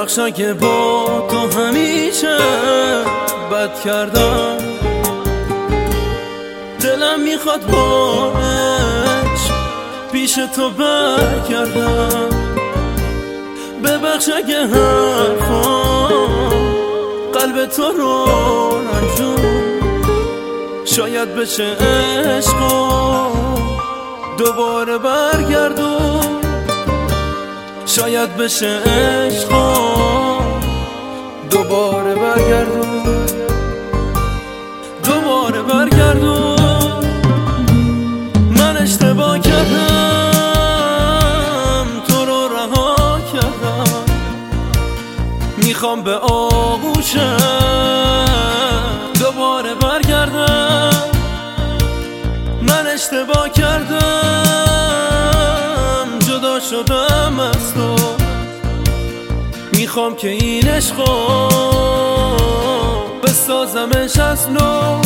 ببخشا که با تو همیشه بد کردم. دلم میخواد با عشق پیش تو برگردم. ببخش اگه حرفام قلب تو رو رنجون، شاید بشه عشقو دوباره برگردون، شاید بشه عشقو دوباره برگردون، دوباره برگردون. من اشتباه کردم، تو رو رها کردم، میخوام به آغوشم دوباره برگردم. من اشتباه کردم، جدا شدم از تو، میخوام که این عشقو بسازمش از نو.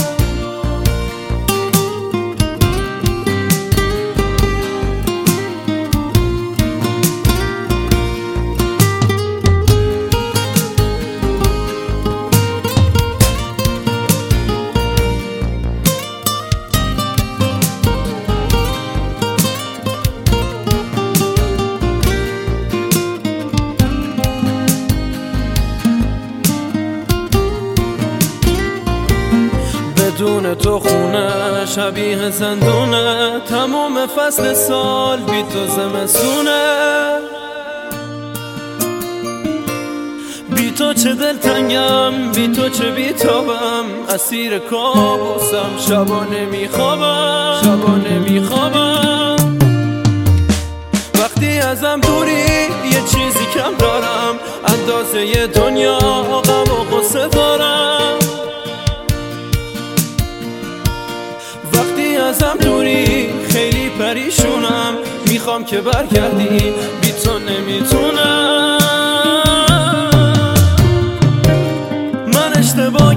بدون تو خونه شبیه زندونه، تمام فصل سال بی تو زمستونه. بی تو چه دلتنگم، بی تو چه بیتابم، اسیر کابوسم، شبا نمیخوابم، شبا نمیخوابم. وقتی ازم دوری یه چیزی کم دارم، اندازه دنیا غم و غصه دارم. وقتی ازم دوری خیلی پریشونم، میخوام که برگردی، بی تو نمیتونم. من اشتباه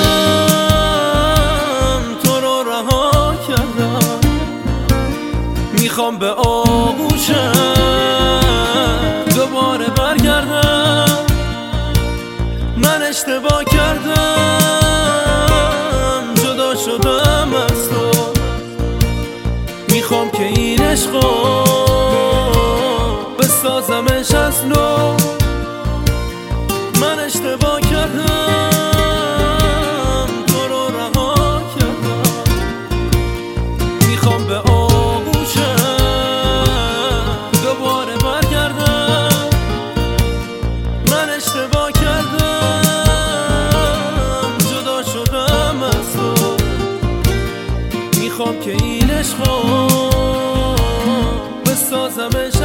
کردم، تو رو رها کردم، میخوام به آغوشم دوباره برگردم. من اشتباه کردم، جدا شدم از تو، میخوام که این عشقو بسازمش از نو. من اشتباه کردم، تو رو رها کردم، میخوام به آغوشم دوباره برگردم. من اشتباه کردم، جدا شدم از تو، میخوام که این عشقو بسازمش